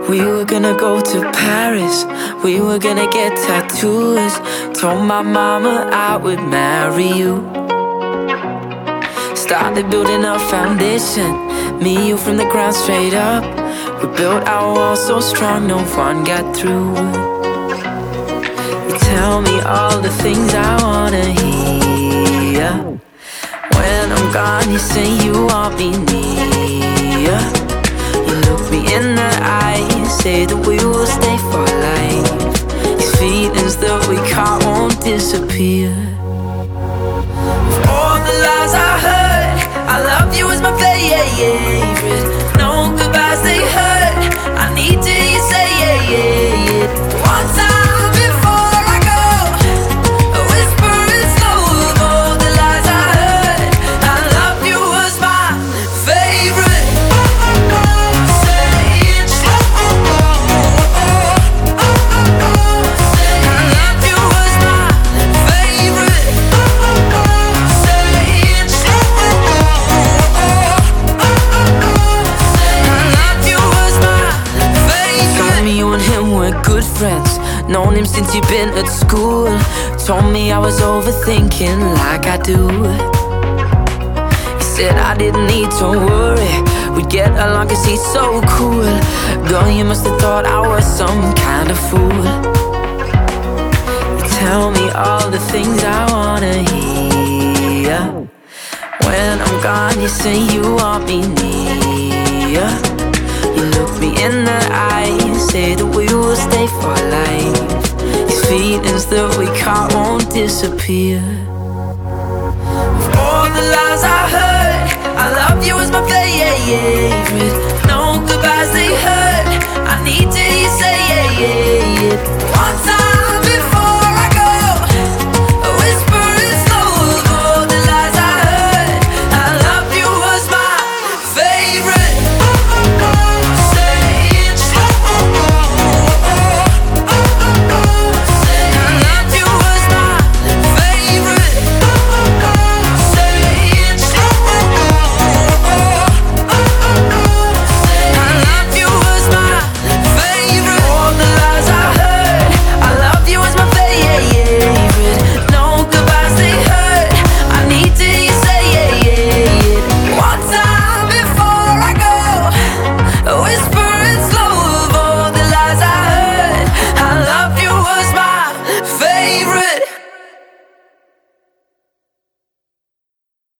We were gonna go to Paris, we were gonna get tattoos. Told my mama I would marry you. Started building a foundation, me, you from the ground straight up. We built our walls so strong, no one got through. You tell me all the things I wanna hear. When I'm gone, you say you want me near. You look me in the eyes, say that we will stay for life. These feelings that we caught won't disappear. All the lies I heard, I love you as my favorite. No goodbyes, they hurt, I need to hear you say yeah. One time before I go, a whisper is slow of all the lies I heard. I love you was my favorite. Say it slow. I love you was my favorite. Say it slow. I love you was my favorite. Told me you and him were good friends, known him since you've been at school. Told me I was overthinking like I do. He said I didn't need to worry, we'd get along cause he's so cool. Girl, you must have thought I was some kind of fool. You tell me all the things I wanna hear. When I'm gone, you say you want me near. You look me in the eyes, say that we will stay for life. These feelings that we caught won't disappear. All the lies I heard, I love you as my favorite.